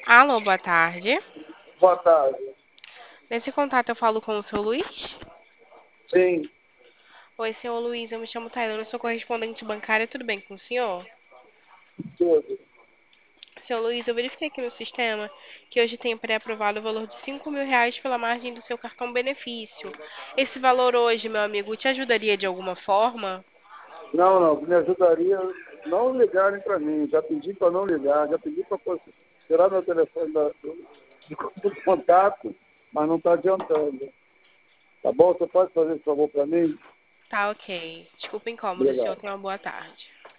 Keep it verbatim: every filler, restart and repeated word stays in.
Alô, boa tarde. Boa tarde. Nesse contato eu falo com o seu Luiz. Sim, Oi, senhor Luiz, eu me chamo Taylor, eu sou correspondente bancária, tudo bem com o senhor? tudo. Senhor Luiz, eu verifiquei aqui no sistema que hoje tem pré-aprovado o valor de cinco mil reais pela margem do seu cartão benefício. Esse valor hoje, meu amigo, te ajudaria de alguma forma? Não, não, me ajudaria não ligarem para mim. Já pedi para não ligar, já pedi para tirar meu telefone da- do, do contato, mas não está adiantando. Tá bom? Você pode fazer esse favor para mim? Tá, ok. Desculpa o incômodo, o senhor Obrigado. tenha uma boa tarde.